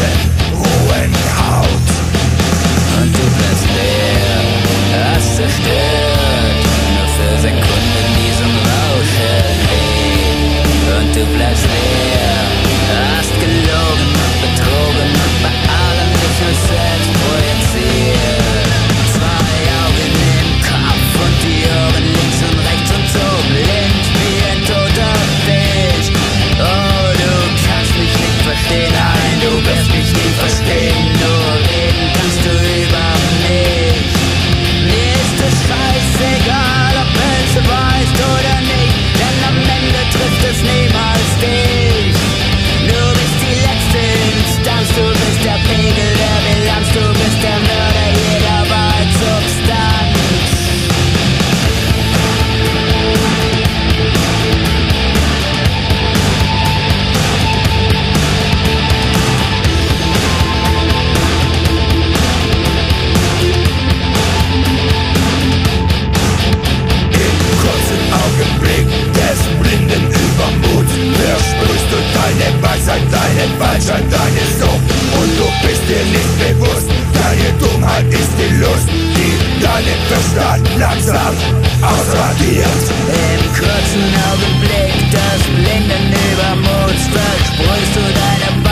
nackten, rohen Haut. Und du bleibst leer, hast zerstört, nur für Sekunden diesem Rausch erlebt. Und du bleibst leer, hast gelogen und betrogen und bei allem dich nur selbst projiziert. Zwei Augen im Kopf und die Ohren links und rechts und so blind wie ein toter Fisch. Oh, du kannst mich nicht verstehen, nein, du wirst mich nie verstehen, nur reden kannst du über mich. Mir ist es scheißegal, ob es weißt oder nicht, denn am Ende trifft es niemals dich. Du bist die letzte Instanz, du bist der Pegel der Bilanz, du bist der Mörder jeder Wahrheitssubstanz. Im kurzen Augenblick des blinden Übermuts versprühst du deine Weisheit, deine Falschheit, deine Sucht. Und du bist dir nicht bewusst, deine Dummheit ist die Lust, die deinen Verstand langsam ausradiert. Im kurzen Augenblick des blinden Übermuts versprühst du deine